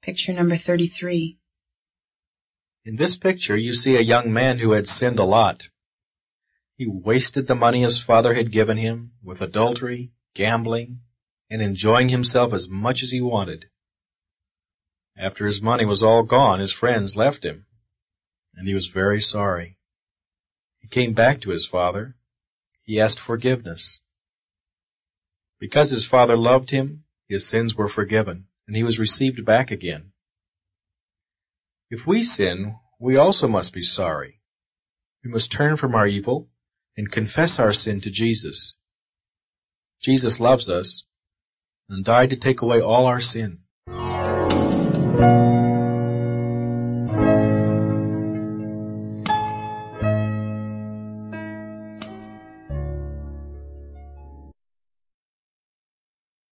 Picture number 33. In this picture, you see a young man who had sinned a lot. He wasted the money his father had given him with adultery, gambling, and enjoying himself as much as he wanted. After his money was all gone, his friends left him, and he was very sorry. He came back to his father. He asked forgiveness. Because his father loved him, his sins were forgiven, and he was received back again. If we sin, we also must be sorry. We must turn from our evil and confess our sin to Jesus. Jesus loves us and died to take away all our sin.